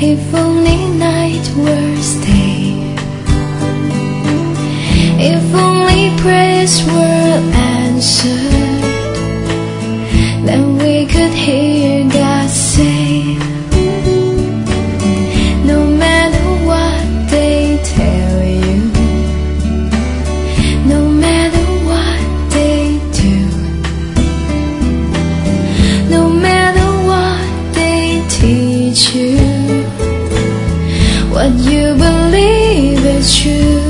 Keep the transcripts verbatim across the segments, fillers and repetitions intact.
If only night were day, if only prayers were answered, then we could hear God say, no matter what they tell you, no matter what they do, no matter what they teach you, what you believe is true.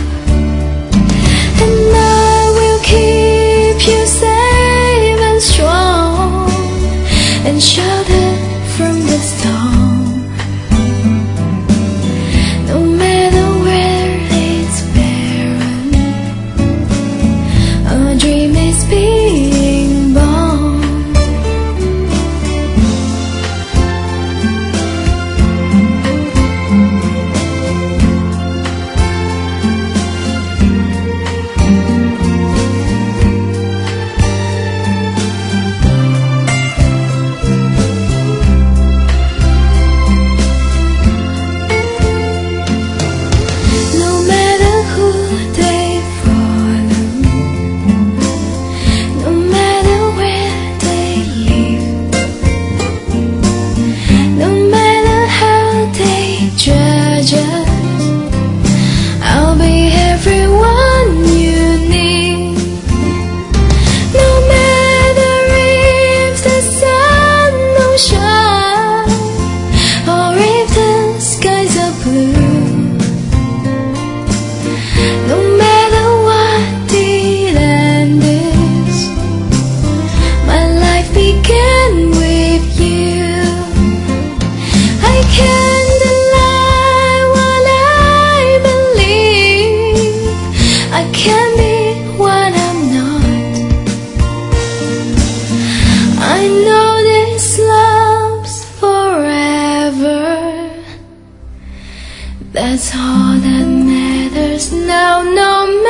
And I will keep you safe and strong and sheltered from the storm. No matter where it's barren, a dream is being born. I'll be everyone you need. No matter if the sun don't shine, or if the skies are blue, no matter what the end is, my life began with you. I can't I can't be what I'm not. I know this love's forever. That's all that matters now, no matter